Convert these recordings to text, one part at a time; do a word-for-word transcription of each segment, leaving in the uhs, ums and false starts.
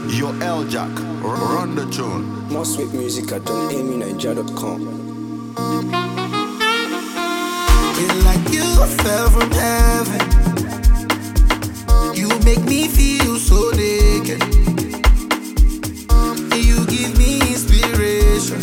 Yo, L Jack, run the tune. More sweet music at don amy niger dot com. It's like you fell from heaven. You make me feel so naked. You give me inspiration.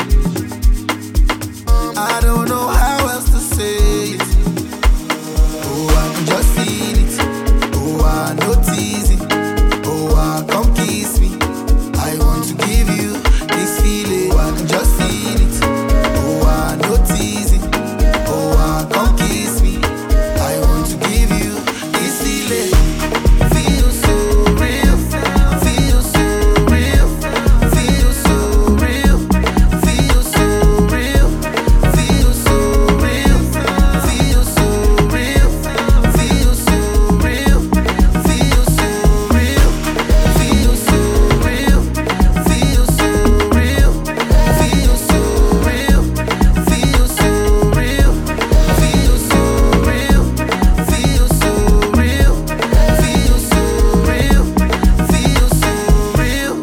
I don't know how else to say it. Oh, I can just feel it. Oh, I know teasing. Oh, I come kiss me. I want to give you this feeling. Oh, I can just feel it. Oh, I know teasing. Oh, I come kiss me. I want to give you this feeling. Feel so real. Feel so real. Feel so real. Feel so real. Feel so real. Feel so real. Feel so real. Feel so real. Feel so real. Feel so real. Feel so real. Feel so real. Feel so real. Feel so real. Feel so real. Feel so real.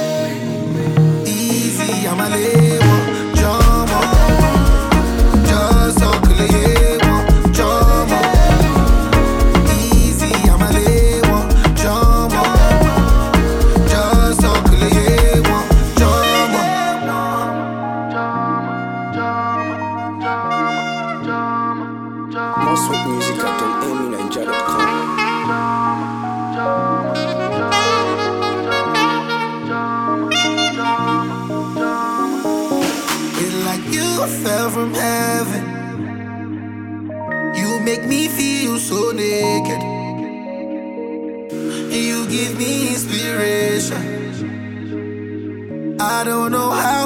Easy, I'm a label. Drama. Just talk a label. Drama. Easy, I'm a label. Drama. Just talk a label. Drama. More sweet music at don amy niger dot com. It's like you fell from heaven. You make me feel so naked. You give me inspiration. I don't know how